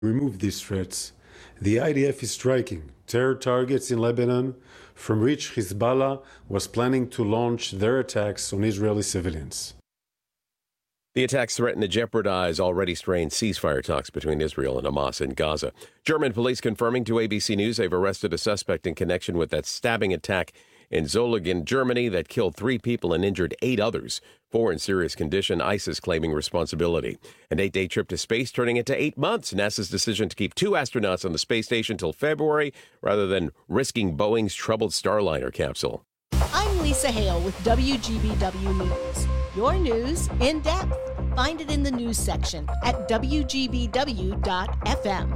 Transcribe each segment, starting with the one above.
remove these threats. The IDF is striking terror targets in Lebanon, from which Hezbollah was planning to launch their attacks on Israeli civilians. The attacks threaten to jeopardize already strained ceasefire talks between Israel and Hamas in Gaza. German police confirming to ABC News they've arrested a suspect in connection with that stabbing attack in Solingen, Germany, that killed 3 people and injured 8 others. 4 in serious condition, ISIS claiming responsibility. An 8-day trip to space turning into 8 months. NASA's decision to keep 2 astronauts on the space station till February rather than risking Boeing's troubled Starliner capsule. I'm Lisa Hale with WGBW News. Your news in depth. Find it in the news section at WGBW.FM.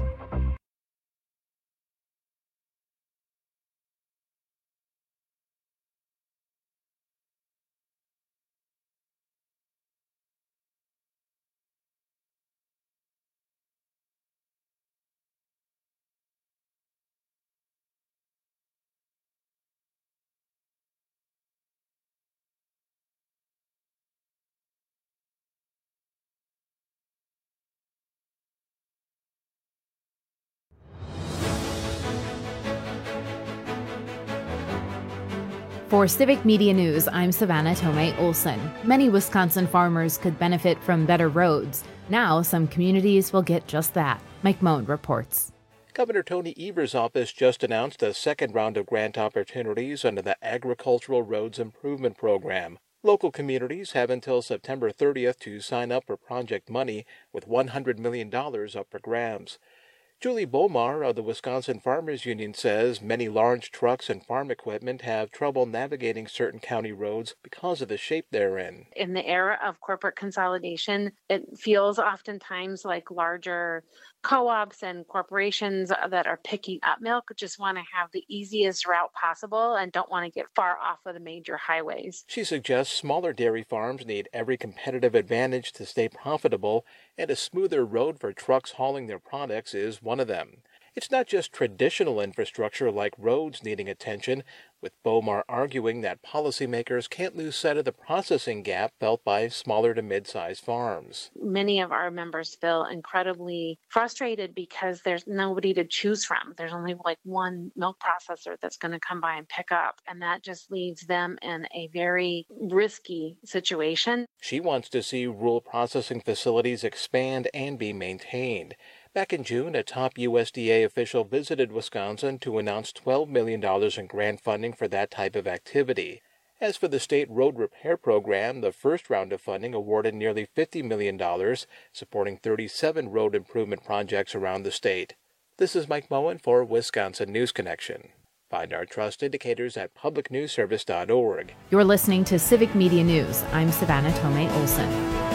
For Civic Media News, I'm Savannah Tomei Olson. Many Wisconsin farmers could benefit from better roads. Now, some communities will get just that. Mike Moen reports. Governor Tony Evers' office just announced a second round of grant opportunities under the Agricultural Roads Improvement Program. Local communities have until September 30th to sign up for project money, with $100 million up for grabs. Julie Bomar of the Wisconsin Farmers Union says many large trucks and farm equipment have trouble navigating certain county roads because of the shape they're in. In the era of corporate consolidation, it feels oftentimes like larger co-ops and corporations that are picking up milk just want to have the easiest route possible and don't want to get far off of the major highways. She suggests smaller dairy farms need every competitive advantage to stay profitable, and a smoother road for trucks hauling their products is one of them. It's not just traditional infrastructure like roads needing attention, with Bomar arguing that policymakers can't lose sight of the processing gap felt by smaller to mid-sized farms. Many of our members feel incredibly frustrated because there's nobody to choose from. There's only like one milk processor that's going to come by and pick up, and that just leaves them in a very risky situation. She wants to see rural processing facilities expand and be maintained. Back in June, a top USDA official visited Wisconsin to announce $12 million in grant funding for that type of activity. As for the state road repair program, the first round of funding awarded nearly $50 million, supporting 37 road improvement projects around the state. This is Mike Moen for Wisconsin News Connection. Find our trust indicators at publicnewsservice.org. You're listening to Civic Media News. I'm Savannah Tomei Olson.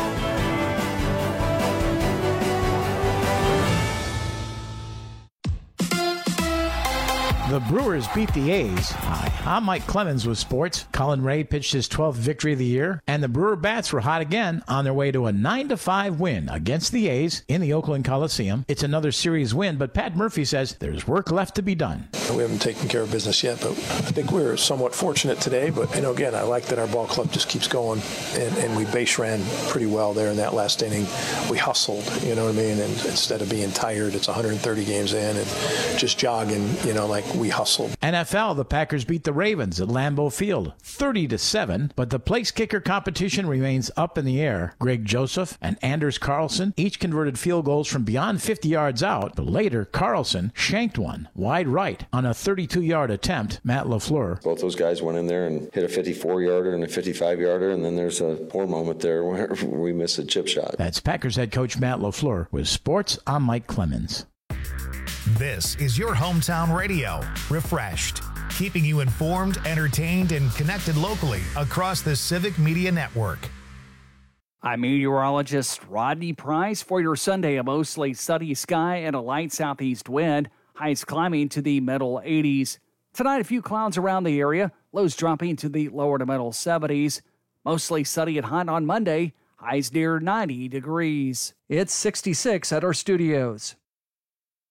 The Brewers beat the A's. Hi, I'm Mike Clemens with sports. Colin Ray pitched his 12th victory of the year, and the Brewer bats were hot again on their way to a 9-5 win against the A's in the Oakland Coliseum. It's another series win, but Pat Murphy says there's work left to be done. We haven't taken care of business yet, but I think we're somewhat fortunate today. But, again, I like that our ball club just keeps going, and we base ran pretty well there in that last inning. We hustled, you know what I mean? And instead of being tired, it's 130 games in and just jogging, like we hustled. NFL, the Packers beat the Ravens at Lambeau Field 30-7, but the place kicker competition remains up in the air. Greg Joseph and Anders Carlson each converted field goals from beyond 50 yards out, but later Carlson shanked one wide right on a 32-yard attempt. Matt LaFleur. Both those guys went in there and hit a 54-yarder and a 55-yarder, and then there's a poor moment there where we miss a chip shot. That's Packers head coach Matt LaFleur. With sports, I'm Mike Clemens. This is your hometown radio, Refreshed, keeping you informed, entertained, and connected locally across the Civic Media Network. I'm meteorologist Rodney Price for your Sunday. A mostly sunny sky and a light southeast wind. Highs climbing to the middle 80s. Tonight, a few clouds around the area. Lows dropping to the lower to middle 70s. Mostly sunny and hot on Monday. Highs near 90 degrees. It's 66 at our studios.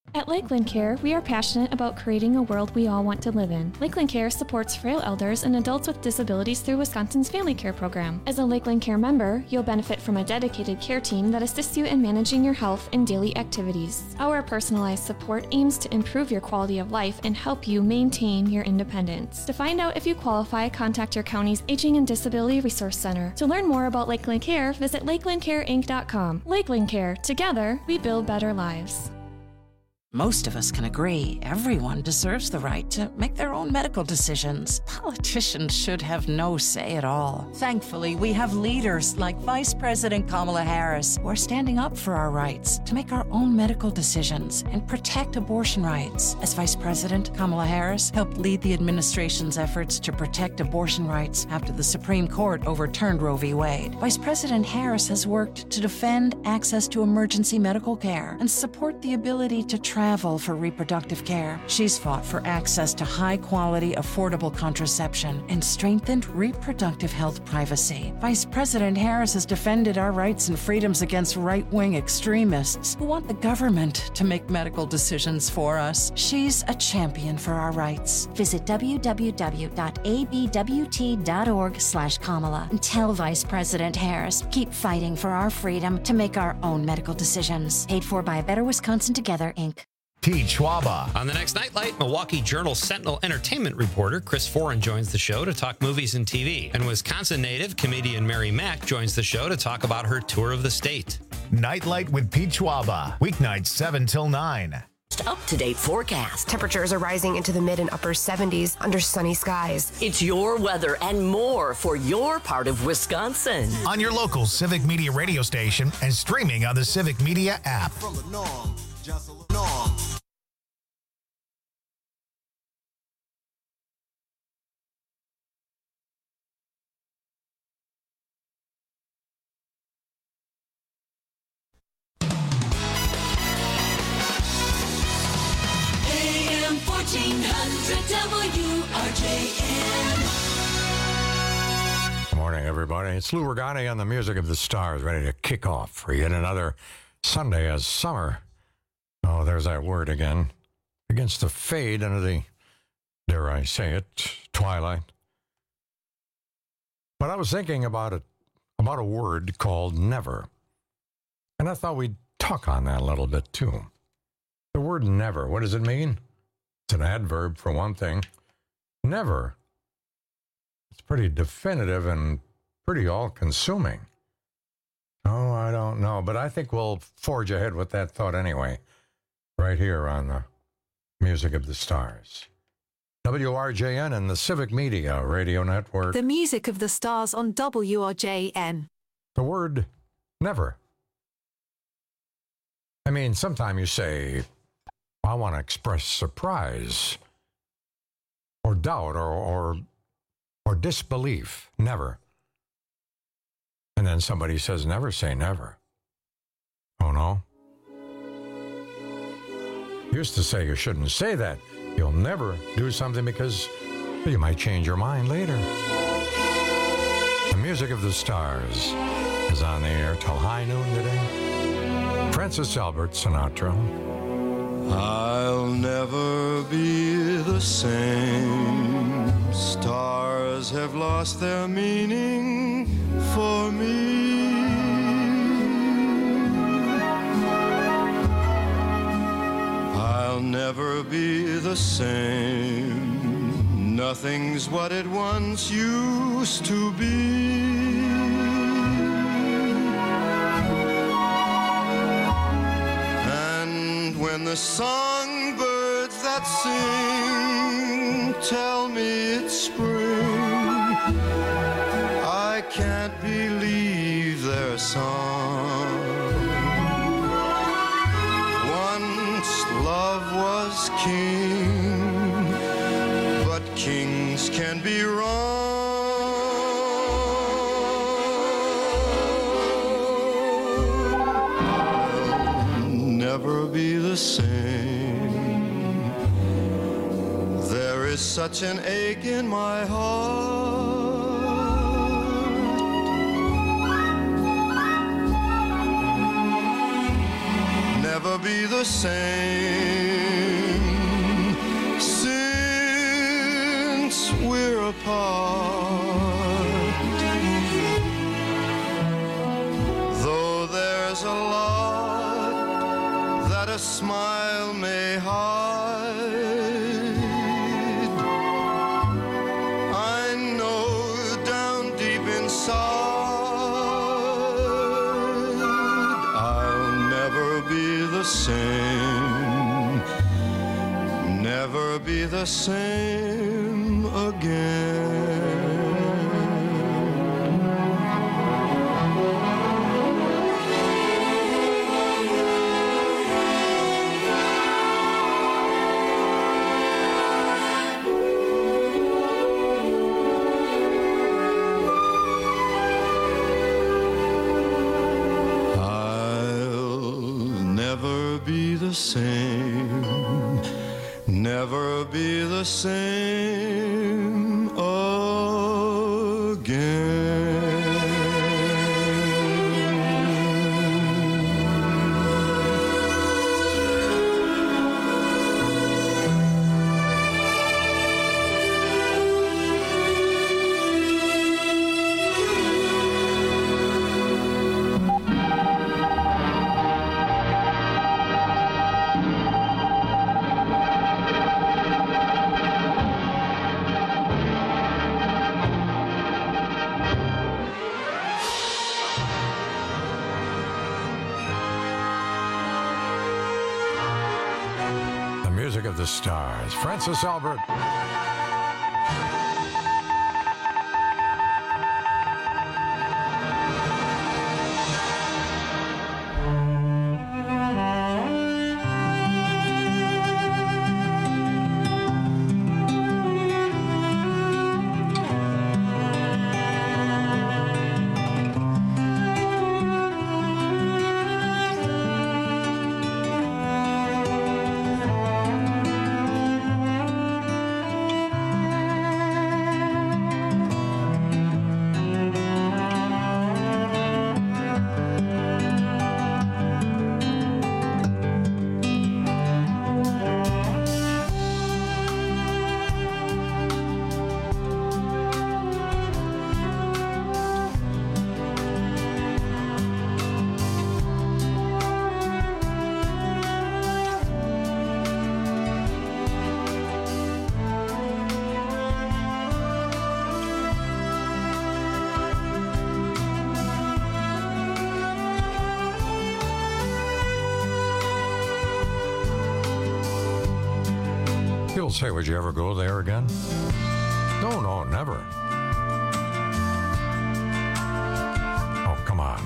At Lakeland Care, we are passionate about creating a world we all want to live in. Lakeland Care supports frail elders and adults with disabilities through Wisconsin's Family Care Program. As a Lakeland Care member, you'll benefit from a dedicated care team that assists you in managing your health and daily activities. Our personalized support aims to improve your quality of life and help you maintain your independence. To find out if you qualify, contact your county's Aging and Disability Resource Center. To learn more about Lakeland Care, visit lakelandcareinc.com. Lakeland Care. Together, we build better lives. Most of us can agree everyone deserves the right to make their own medical decisions. Politicians should have no say at all. Thankfully, we have leaders like Vice President Kamala Harris who are standing up for our rights to make our own medical decisions and protect abortion rights. As Vice President, Kamala Harris helped lead the administration's efforts to protect abortion rights after the Supreme Court overturned Roe v. Wade. Vice President Harris has worked to defend access to emergency medical care and support the ability to travel for reproductive care. She's fought for access to high-quality, affordable contraception and strengthened reproductive health privacy. Vice President Harris has defended our rights and freedoms against right-wing extremists who want the government to make medical decisions for us. She's a champion for our rights. Visit www.abwt.org/Kamala and tell Vice President Harris, keep fighting for our freedom to make our own medical decisions. Paid for by Better Wisconsin Together, Inc. Pete Schwaba. On the next Nightlight, Milwaukee Journal Sentinel entertainment reporter Chris Foran joins the show to talk movies and TV. And Wisconsin native comedian Mary Mack joins the show to talk about her tour of the state. Nightlight with Pete Schwaba. Weeknights 7 till 9. Up-to-date forecast. Temperatures are rising into the mid and upper 70s under sunny skies. It's your weather and more for your part of Wisconsin. On your local Civic Media radio station and streaming on the Civic Media app. AM 1400 WRJN. Good morning, everybody. It's Lou Regani on the Music of the Stars, ready to kick off for yet another Sunday as summer. Oh, there's that word again. Begins to fade into the, dare I say it, twilight. But I was thinking about a word called never. And I thought we'd talk on that a little bit, too. The word never, what does it mean? It's an adverb, for one thing. Never. It's pretty definitive and pretty all-consuming. Oh, I don't know, but I think we'll forge ahead with that thought anyway, right here on the Music of the Stars. WRJN and the Civic Media Radio Network. The Music of the Stars on WRJN. The word never. I mean, sometimes you say, I want to express surprise or doubt or disbelief. Never. And then somebody says, never say never. Oh, no? Used to say you shouldn't say that. You'll never do something because you might change your mind later. The Music of the Stars is on the air till high noon today. Francis Albert Sinatra. I'll never be the same. Stars have lost their meaning for me. I'll never be the same. Nothing's what it once used to be. And when the songbirds that sing tell me it's spring, I can't believe their song. Once love was king, but kings can be wrong. I'll never be the same. There is such an ache in my heart. Never never be the same since we're apart. Though there's a lot that a smile may hide, I know down deep inside I'll never be the same, never be the same again. Be the same, never be the same Of the Stars, Francis Albert. People say, would you ever go there again? No, never. Oh, come on.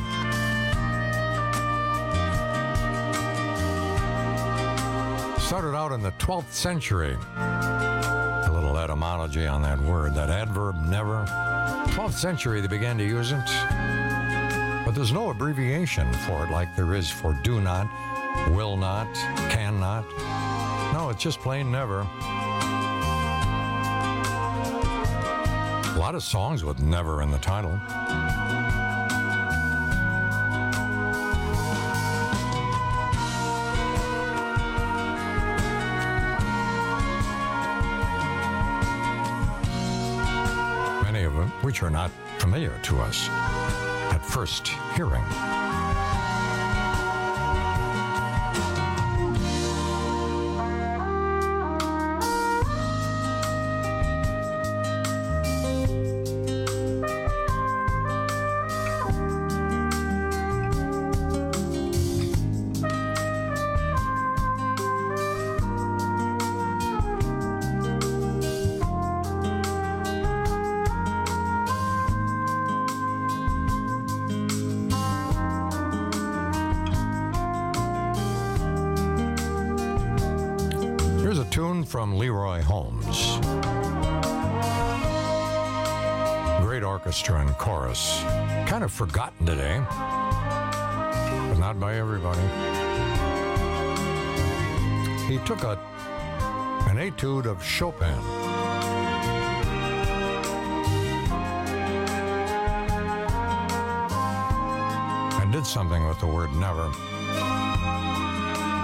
Started out in the 12th century. A little etymology on that word, that adverb never. 12th century, they began to use it. But there's no abbreviation for it like there is for do not, will not, cannot. No, it's just plain never. A lot of songs with never in the title. Many of them which are not familiar to us at first hearing. From Leroy Holmes. Great orchestra and chorus. Kind of forgotten today, but not by everybody. He took an etude of Chopin and did something with the word never.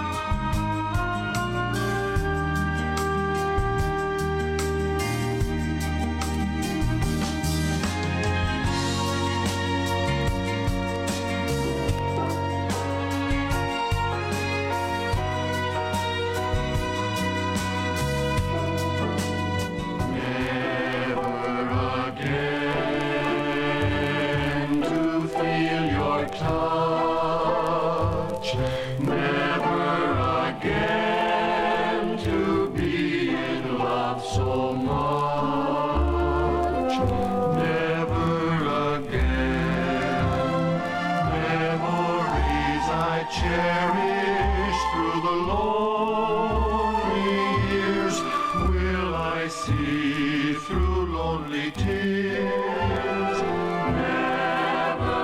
lonely years will I see through lonely tears. Never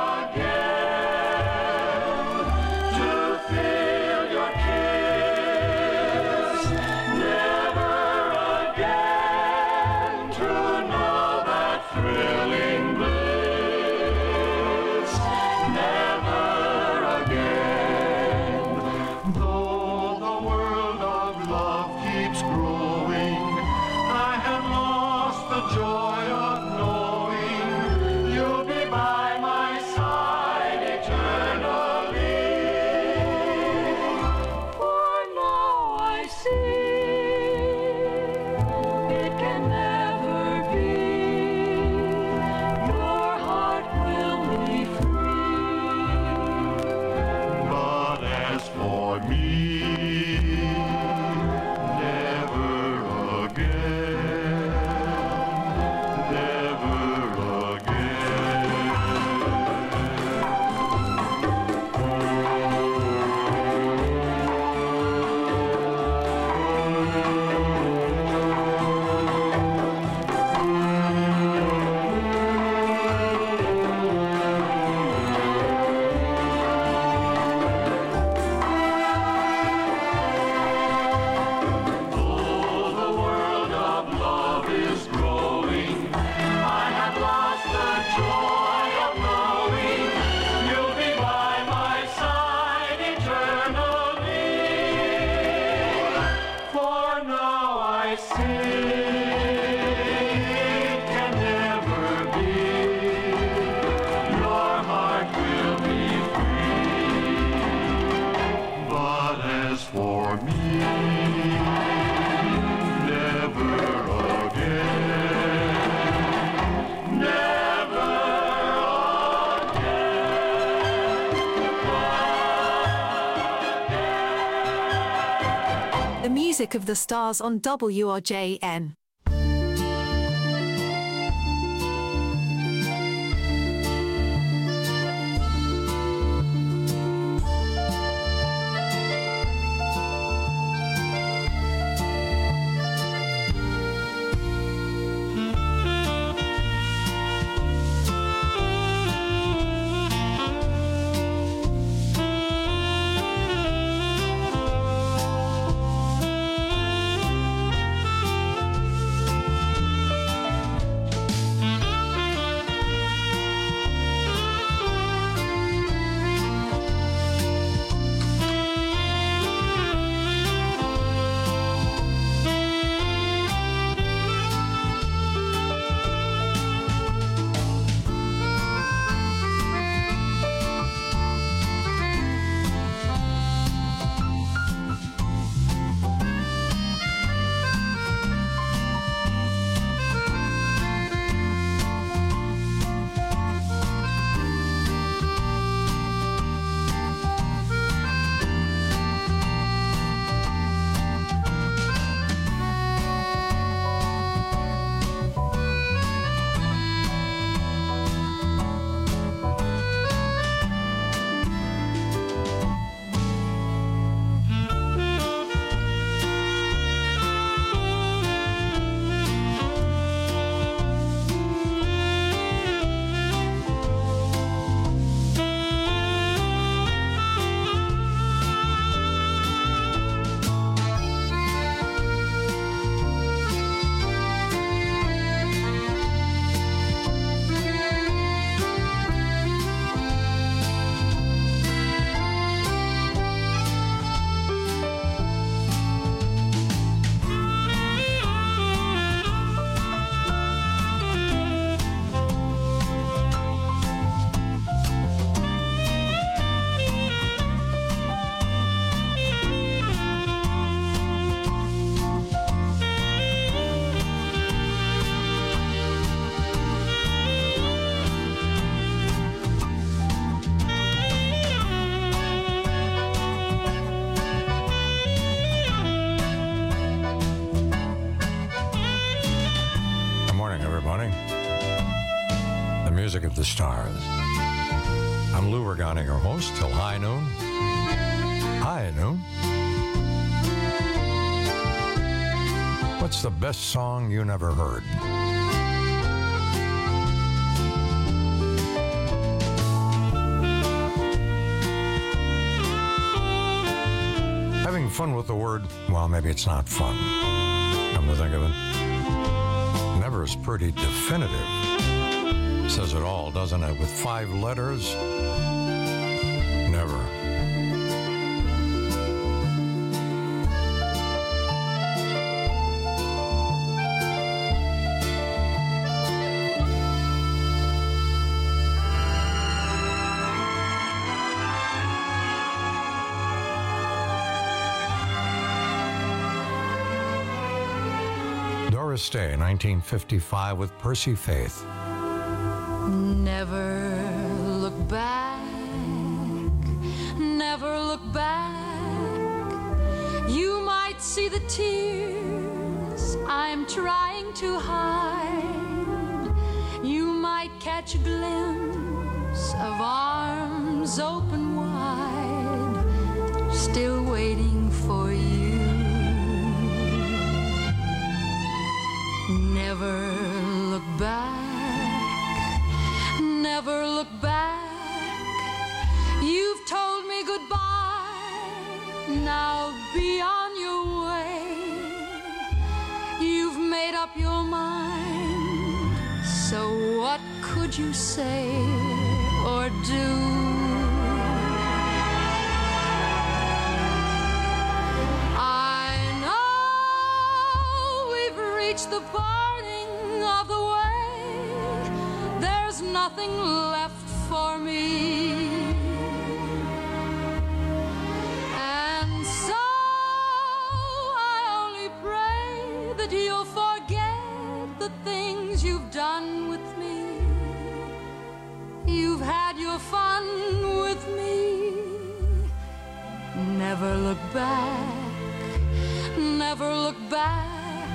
again to feel your kiss. Never again to know that thrilling bliss. Never again. Though the world of love keeps growing, I have lost the joy of knowing you'll be by my side eternally. For now I see it can never be. Your heart will be free. But as for me, never again, never Though the world of love is growing, I have lost the joy of knowing you'll be by my side eternally. For now I see it can never be. Your heart will be free. But as for me, never again, never The music of the stars on WRJN. music of the stars. I'm Lou Regani, your host, till high noon. High noon. it's the best song you never heard. Having fun with the word, well, maybe it's not fun. Come to think of it. Never is pretty definitive. Says it all, doesn't it? With 5 letters, never. Doris Day, 1955, with Percy Faith. Never look back, never look back. You might see the tears I'm trying to hide. You might catch a glimpse of arms open wide, still waiting for you. Never look back, never look back. You've told me goodbye, now be on your way. You've made up your mind, so what could you say or do? The parting of the way, there's nothing left for me, and so I only pray that you'll forget the things you've done with me. You've had your fun with me. Never look back, never look back.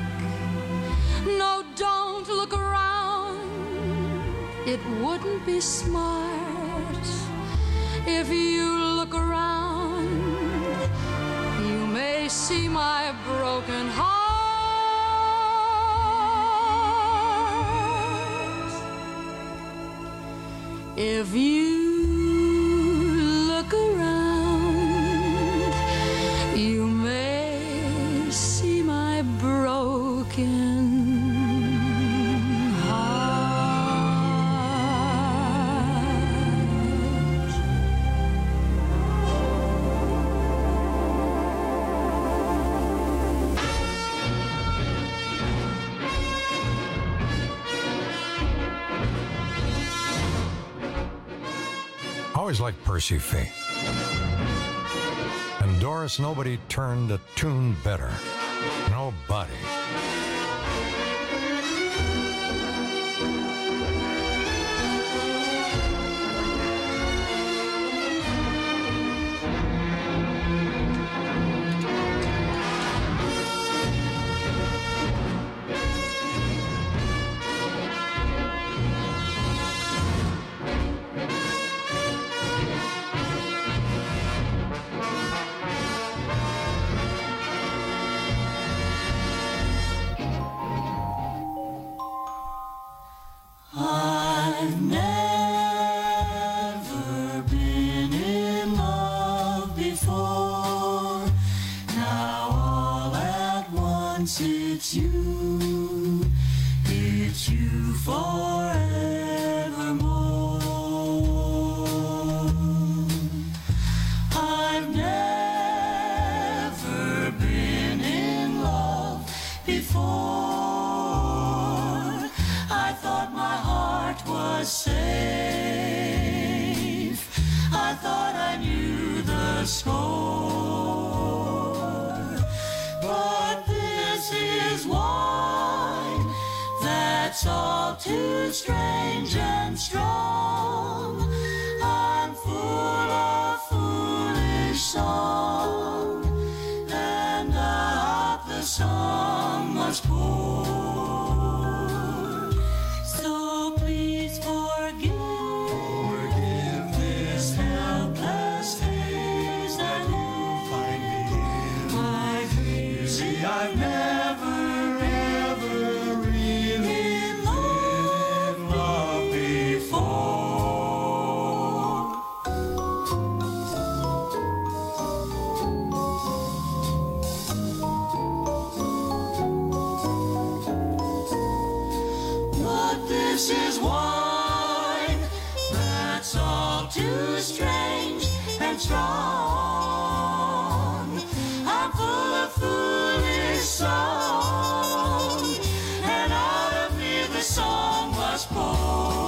No, don't look around. It wouldn't be smart if you look around. You may see my broken heart. If you look around, you may see my broken Always liked Percy Faith. And Doris, nobody turned a tune better. Nobody. I've never been in love before. Now all at once it's you forevermore. I've never been in love before. I thought my heart was safe. I thought I knew the score. But this is wine that's all too strange and strong. I'm full of foolish song, and out the song must pour. So please forgive this helpless face that you find me in. My grief. See, I've never This is wine that's all too strange and strong. I'm full of foolish song, and out of me the song must pour.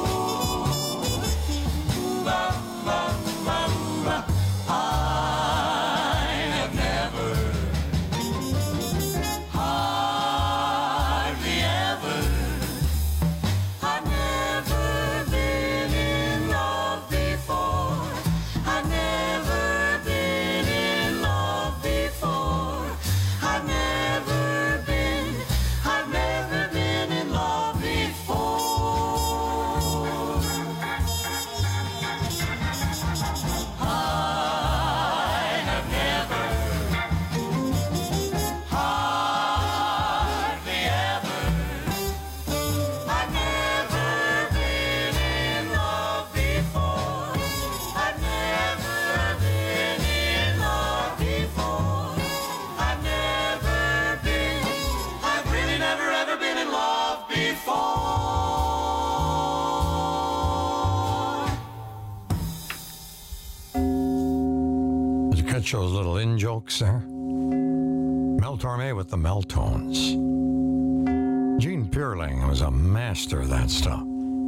Catch those little in-jokes there? Mel Torme with the Meltones. Gene Peerling was a master of that stuff.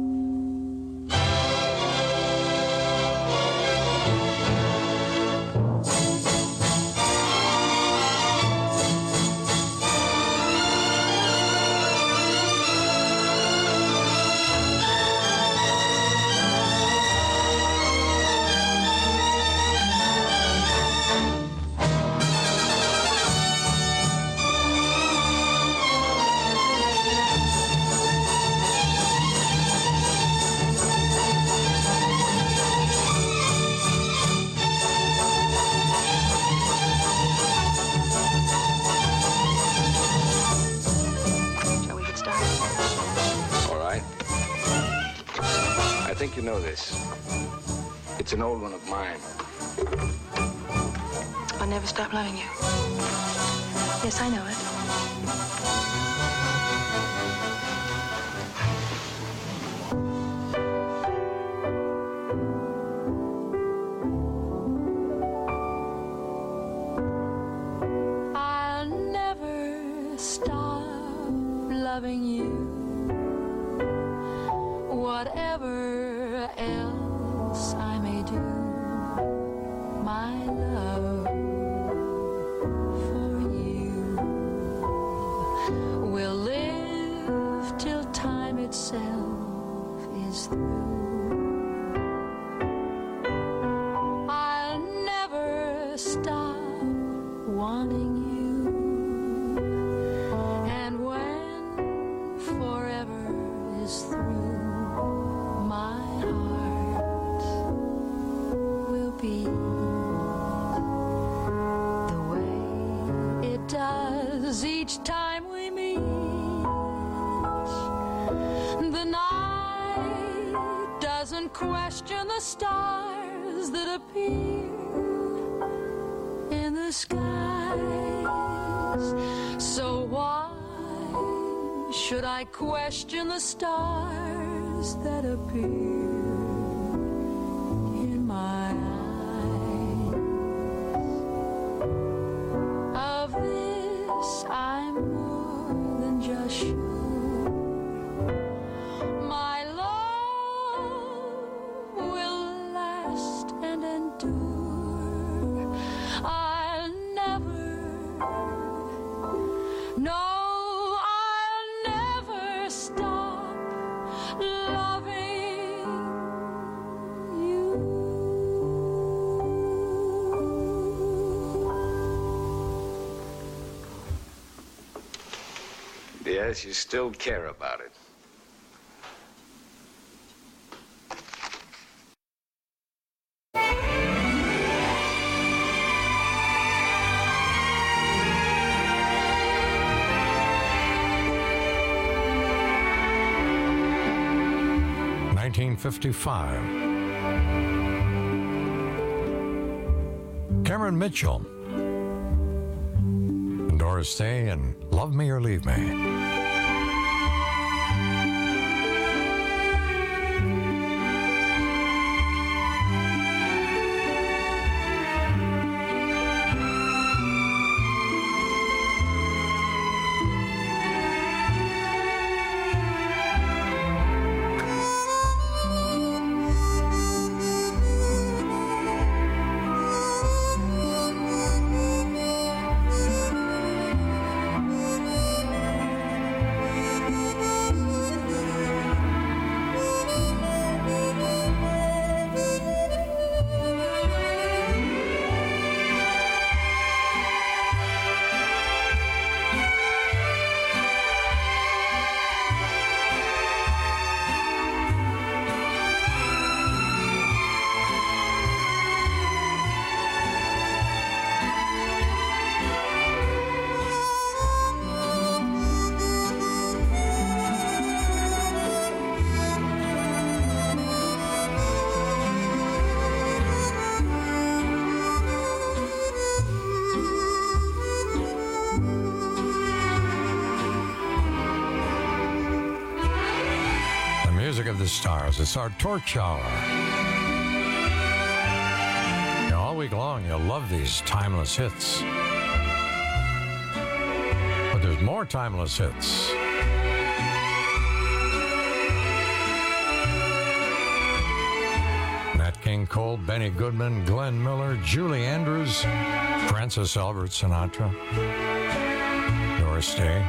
You know this. It's an old one of mine. I'll never stop loving you. Yes, I know it. I'll never stop loving you. Whatever else I may do, my love for you will live till time itself is through. I'll never stop wanting you, and when forever is through, each time we meet. The night doesn't question the stars that appear in the skies. So why should I question the stars that appear in my eyes? Of this I'm more than just sure. My love will last and endure. I'll never, no, I'll never stop loving you. Yes, you still care about it. $1955. Cameron Mitchell and Doris Day and Love Me or Leave Me. the Stars. It's our torch hour. All week long, you'll love these timeless hits. But there's more timeless hits. Nat King Cole, Benny Goodman, Glenn Miller, Julie Andrews, Francis Albert Sinatra, Doris Day.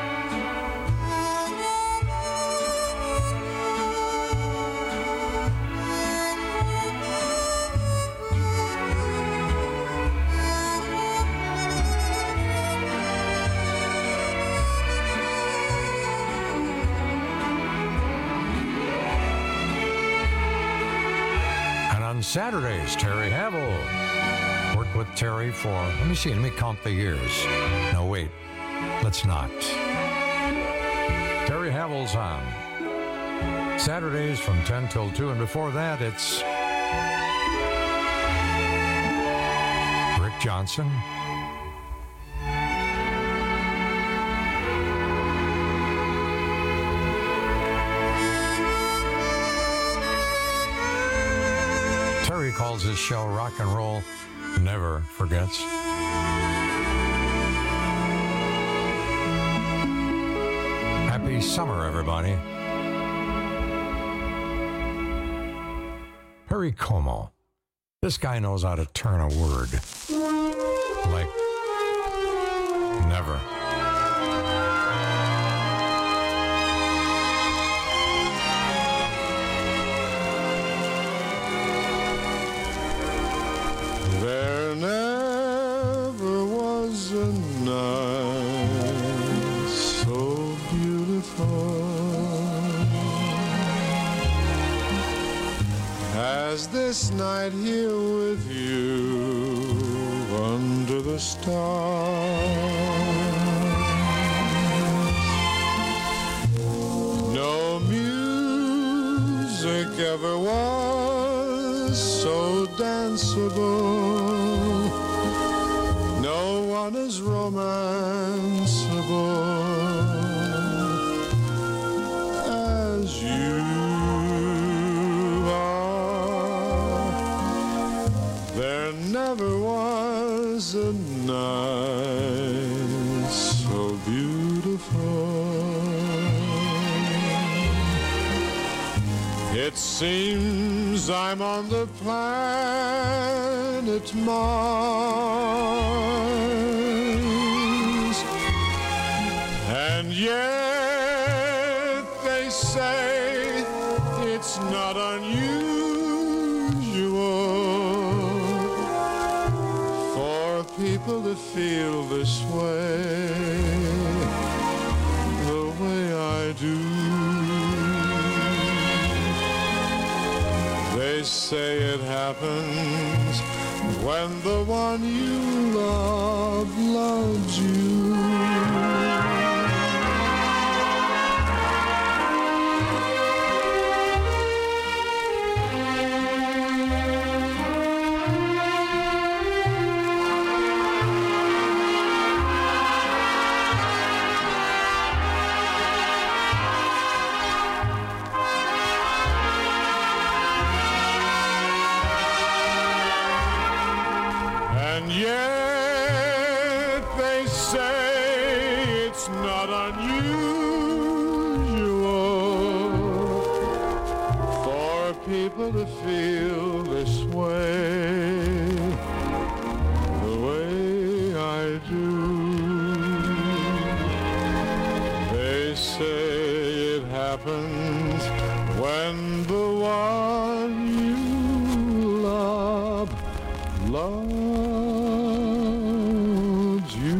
Saturdays, Terry Havel. Worked with Terry for, let me count the years. No, wait, let's not. Terry Havel's on Saturdays from 10 till 2, and before that, it's Rick Johnson. Terry calls his show Rock and Roll Never Forgets. Happy summer, everybody. Perry Como. This guy knows how to turn a word like never. There never was a night so beautiful as this night here with you under the stars. No music ever was so danceable. No one is romanceable as you are. There never was a night so beautiful. It seems I'm on the planet Mars, and yet they say it's not unusual for people to feel this way, the way I do. They say it happens when the one you love loves you. And yet they say it's not unusual for people to feel this way, the way I do. They say it happens when the one you love loves you.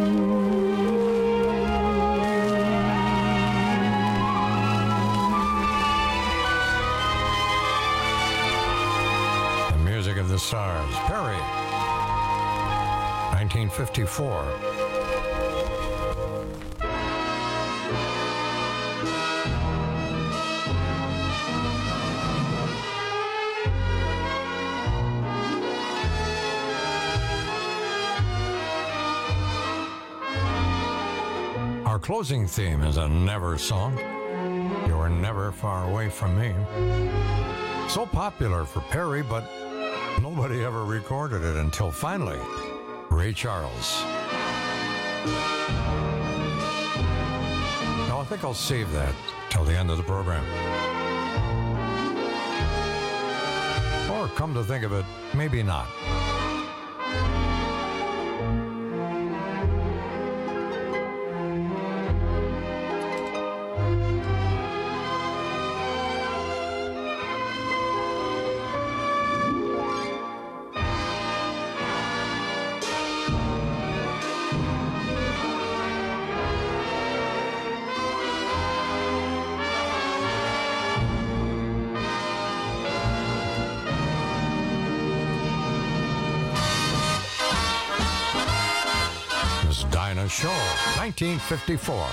The music of the stars. Perry, 1954. Our closing theme is a Never song. Your were never far away from me. So popular for Perry, but nobody ever recorded it until finally, Ray Charles. Now, I think I'll save that till the end of the program. Or come to think of it, maybe not. Dinah Shore, 1954.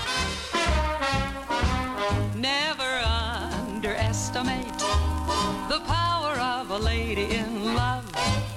Never underestimate the power of a lady in love.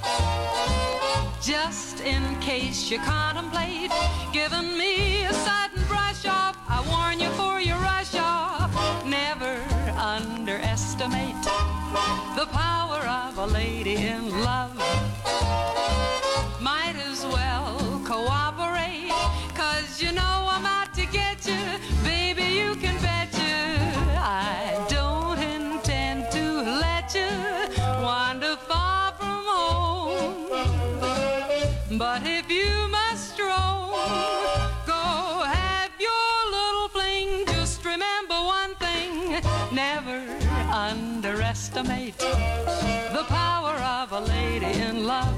Just in case you contemplate giving me a sudden brush off, I warn you for your rush off. Never underestimate the power of a lady in love. Might as well cooperate, 'cause you know I'm out to get you. Baby, you can bet you I don't intend to let you wander far from home. But if you must roam, go have your little fling. Just remember one thing, never underestimate the power of a lady in love.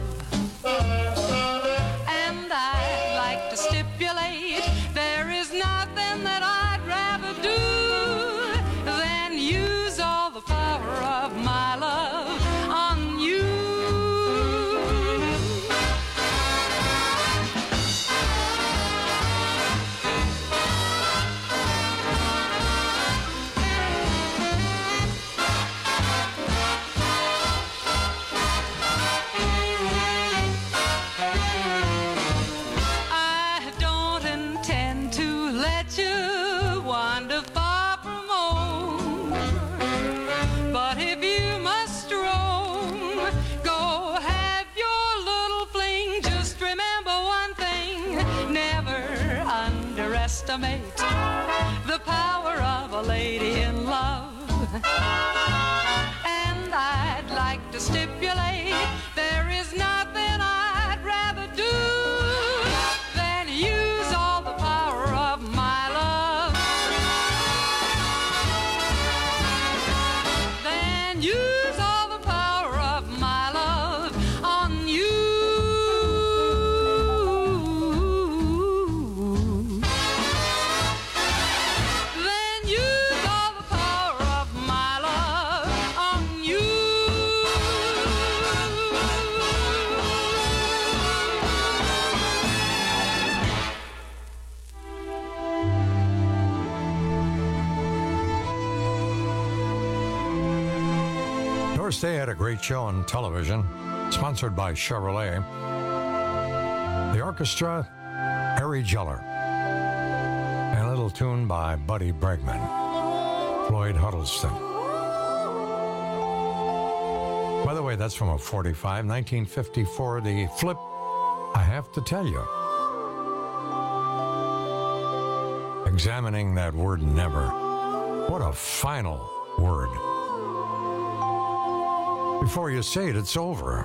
And I'd like to stipulate there is nothing that I'd rather do than use all the power of my love on you. The power of a lady in love. And I'd like to stipulate there is nothing I'd rather do than use all the power of my love. Then use all the power of my love on you. Doris Day had a great show on television, sponsored by Chevrolet. The orchestra, Harry Jeller. And a little tune by Buddy Bregman, Floyd Huddleston. By the way, that's from a 45, 1954, the flip, I have to tell you. Examining that word never. What a final word. Before you say it, it's over.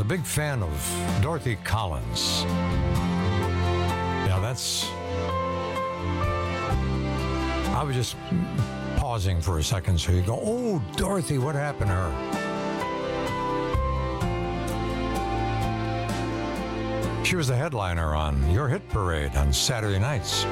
a big fan of Dorothy Collins. Yeah, I was just pausing for a second so you go, oh, Dorothy, what happened to her? She was the headliner on Your Hit Parade on Saturday nights.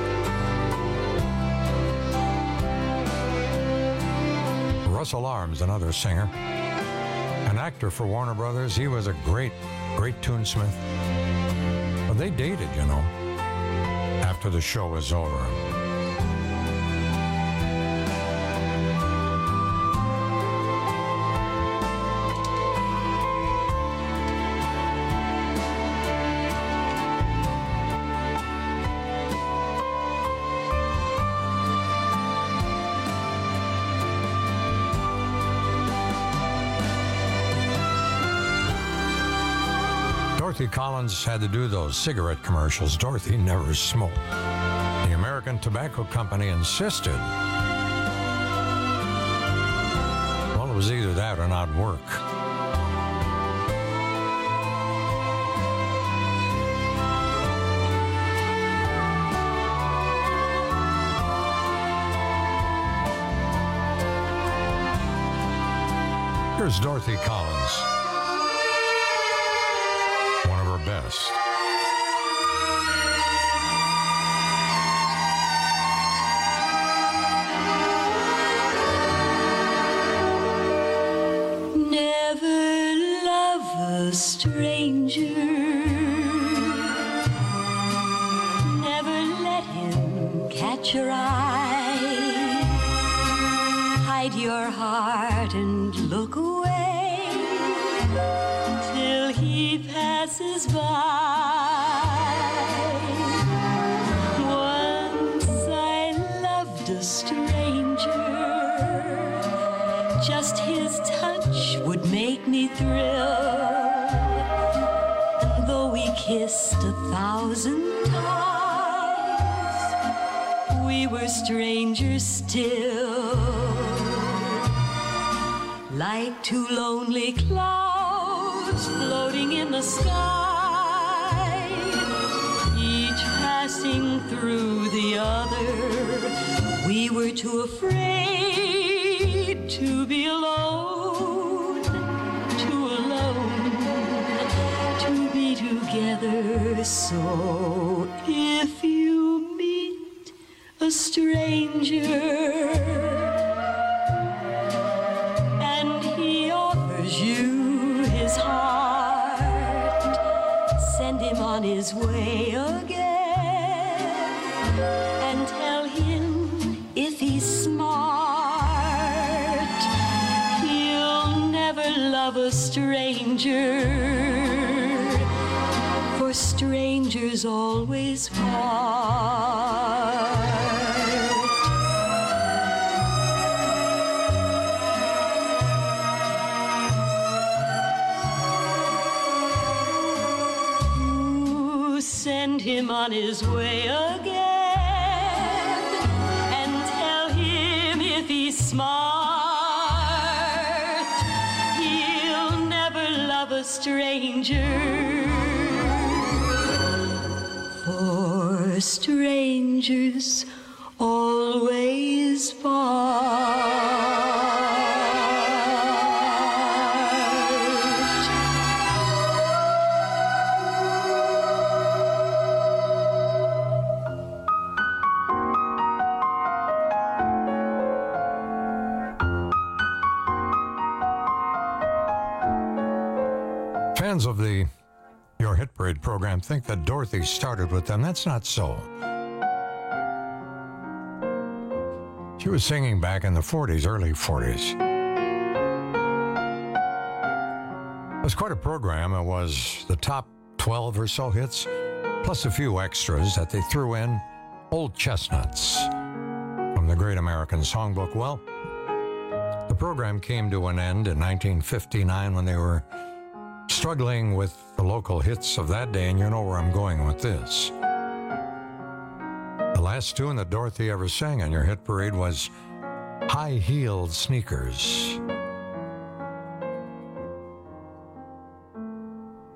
Russell Arms, another singer, an actor for Warner Brothers. He was a great tunesmith. But they dated, you know, after the show was over. Dorothy Collins had to do those cigarette commercials. Dorothy never smoked. The American Tobacco Company insisted. Well, it was either that or not work. Here's Dorothy Collins. One of her best. Never love a stranger. Never let him catch your eye. Hide your heart and look away till he passes by. Once I loved a stranger. Just his touch would make me thrill. And though we kissed 1,000 times, we were strangers still. Like two lonely clouds floating in the sky, each passing through the other, we were too afraid to be alone, too alone to be together. So if you meet a stranger and he offers you his heart, send him on his way again and tell him if he's smart, he'll never love a stranger, for strangers always part. Send him on his way again and tell him if he's smart, he'll never love a stranger, for strangers always part. Fans of the Your Hit Parade program think that Dorothy started with them. That's not so. She was singing back in the 40s, early 40s. It was quite a program. It was the top 12 or so hits, plus a few extras that they threw in. Old chestnuts from the Great American Songbook. Well, the program came to an end in 1959 when they were struggling with the local hits of that day, and you know where I'm going with this. The last tune that Dorothy ever sang on Your Hit Parade was High-Heeled Sneakers.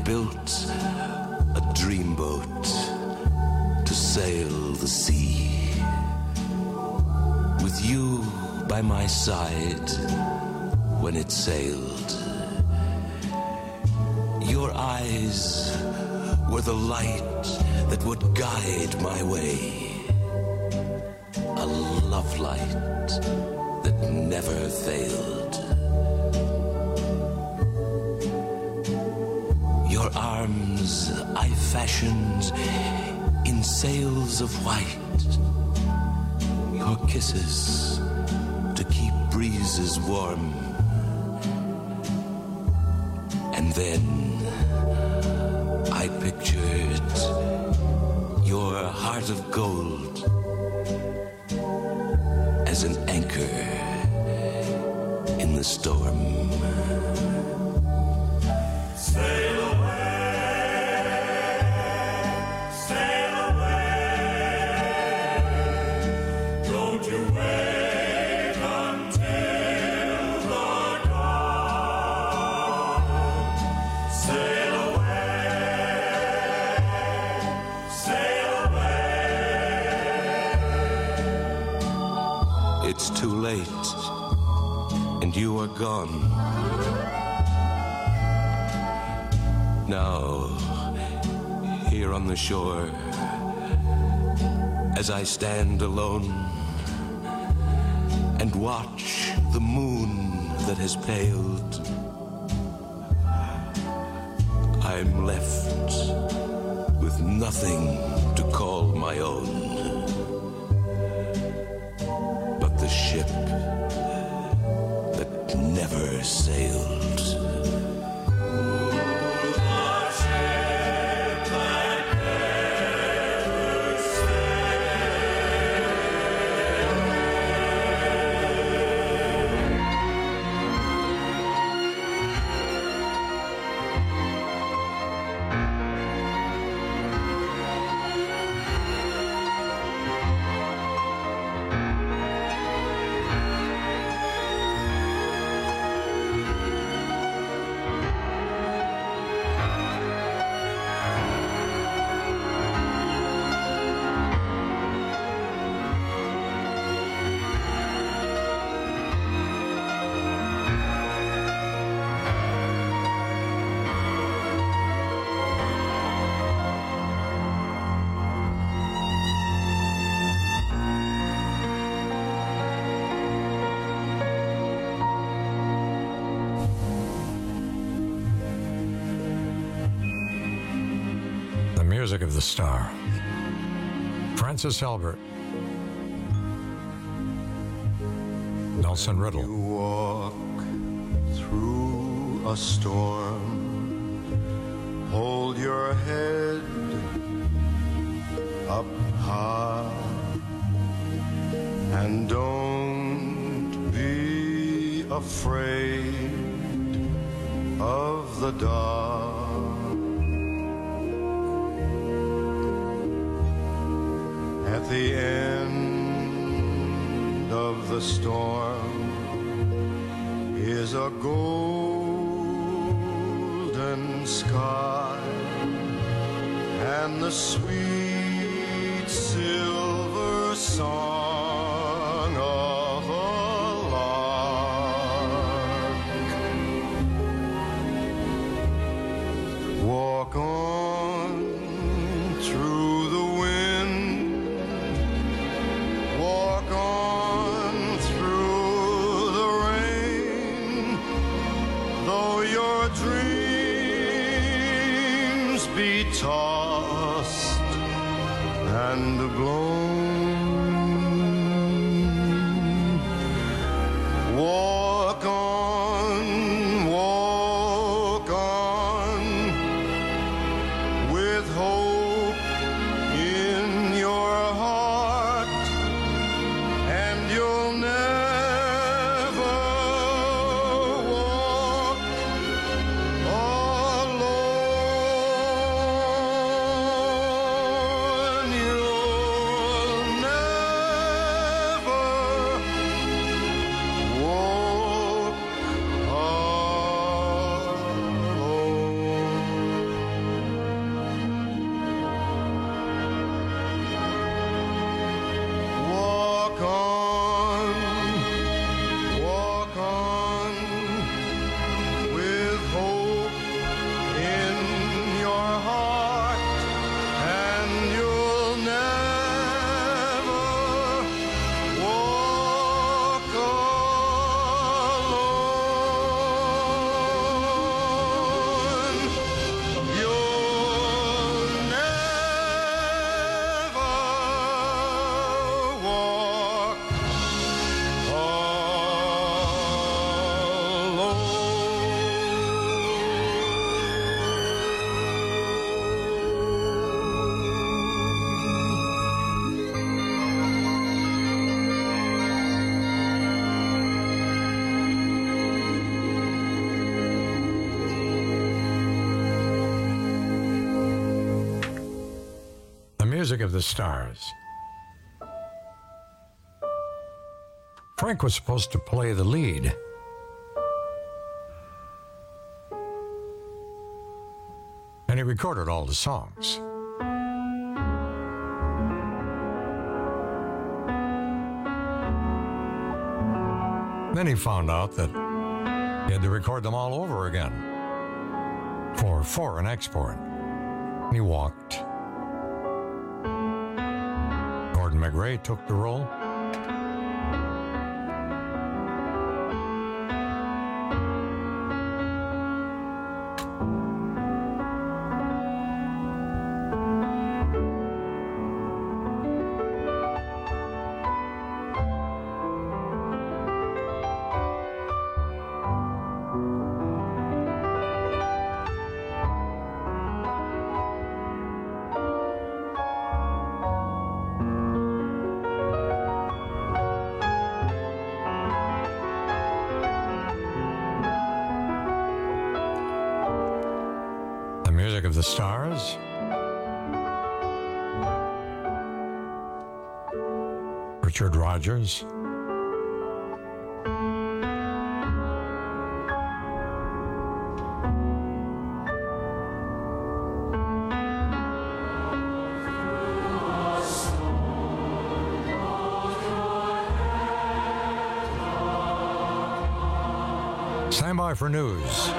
built a dreamboat to sail the sea. With you by my side when it sailed. Your eyes were the light that would guide my way. A love light that never failed. Your arms I fashioned in sails of white. Your kisses to keep breezes warm. And then I pictured your heart of gold as an anchor in the storm. Sail away, sail away. Don't you wait until the dawn. Sail away, sail away. It's too late, and you are gone. Now, here on the shore, as I stand alone and watch the moon that has paled, I'm left with nothing to call my own but the ship that never sailed. Music of the Star. Francis Albert. Nelson Riddle. You walk through a storm, hold your head up high, and don't be afraid of the dark. At the end of the storm is a golden sky and the sweet silver song of a lark. Walk on through the wind, walk on through the rain, though your dreams be tossed and blown. Walk on, with hope in your heart, and you'll never walk alone. You'll music of the stars. Frank was supposed to play the lead. And he recorded all the songs. Then he found out that he had to record them all over again for foreign export. And he walked. Gordon McRae took the role. Music of the Stars. Richard Rodgers. Stand by for news.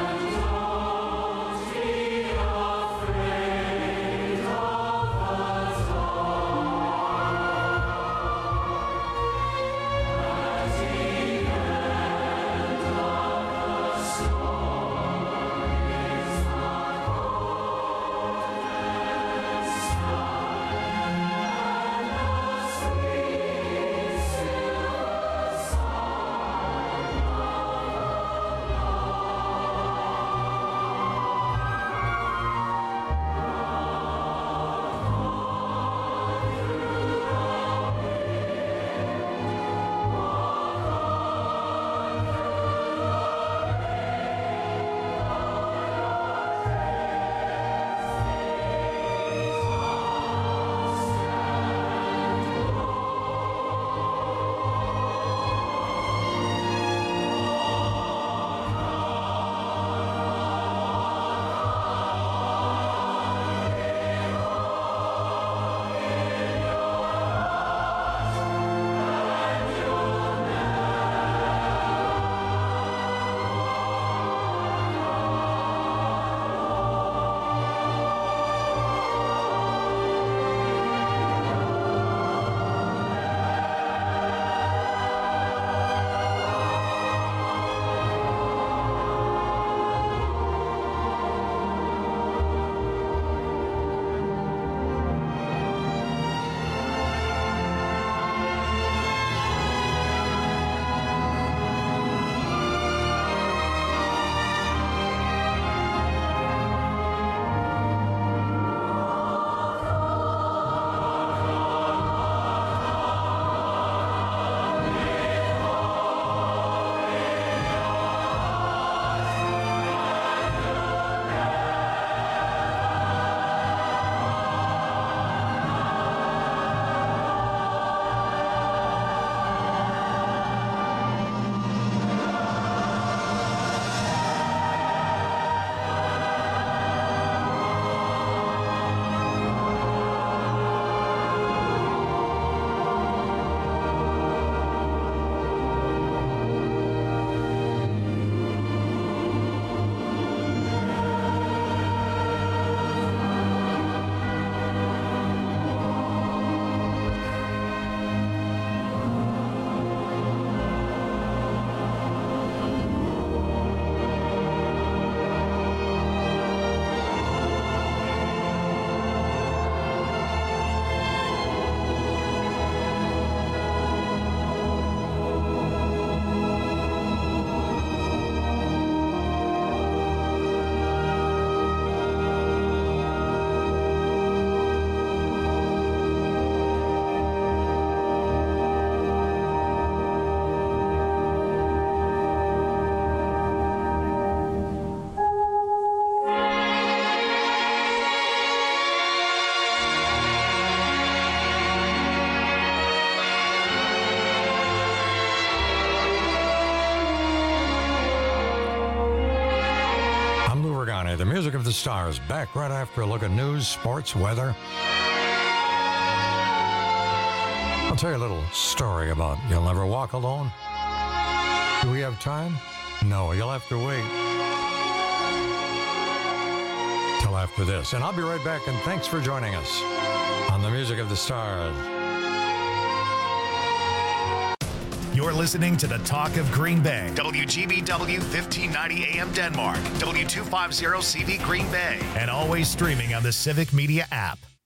the Music of the Stars, back right after a look at news, sports, weather. I'll tell you a little story about You'll Never Walk Alone. Do we have time? No, you'll have to wait till after this. And I'll be right back, and thanks for joining us on the Music of the Stars. You're listening to the Talk of Green Bay. WGBW 1590 AM Denmark. W250 CV Green Bay. And always streaming on the Civic Media app.